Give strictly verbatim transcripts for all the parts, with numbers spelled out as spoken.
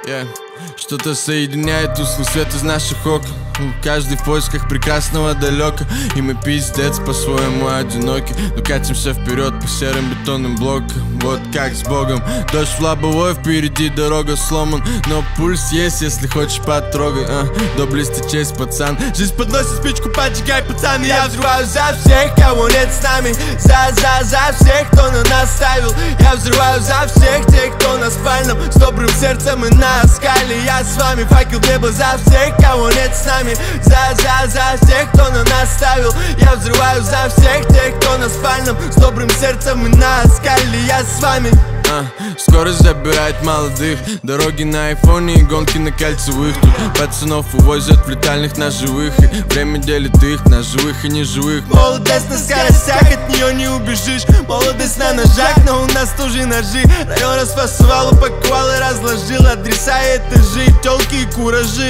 Yeah. Что-то соединяет тусклый свет из наших окон. Каждый в поисках прекрасного далека. И мы пиздец по-своему одиноки, но катимся вперед по серым бетонным блокам. Вот как с Богом. Дождь в лобовой, впереди дорога сломан, но пульс есть, если хочешь потрогай. а, Доблести честь, пацан. Жизнь подносит спичку, поджигай, пацан. И я взрываю за всех, кого нет с нами. За, за, за всех, кто на нас ставил. Я взрываю за всех тех, кто на спальном, с добрым сердцем и на скале. Я с вами, факел в небо за всех, кого нет с нами. За, за, за всех, кто на нас ставил. Я взрываю за всех тех, кто на спальном, с добрым сердцем и на скале. Я с вами. А, скорость забирает молодых, дороги на айфоне и гонки на кольцевых. Тут пацанов увозят в летальных ножевых, и время делит их на живых и неживых. Молодость на скоростях, от нее не убежишь. Молодость на ножах, но у нас тоже ножи. Район расфасовал, упаковал и разложил адреса и этажи, тёлки и куражи.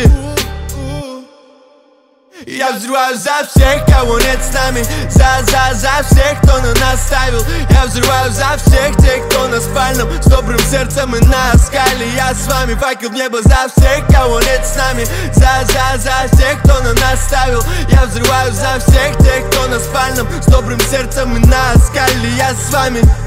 Я взрываю за всех, кого нет с нами. За, за, за всех, кто на нас ставил. Я взрываю за всех тех, кто на спальном, с добрым сердцем и на скале. Я с вами, факел в небо за всех, кого нет с нами. За, за, за всех, кто на нас ставил. Я взрываю за всех тех, кто на спальном, с добрым сердцем и на скале. Я с вами.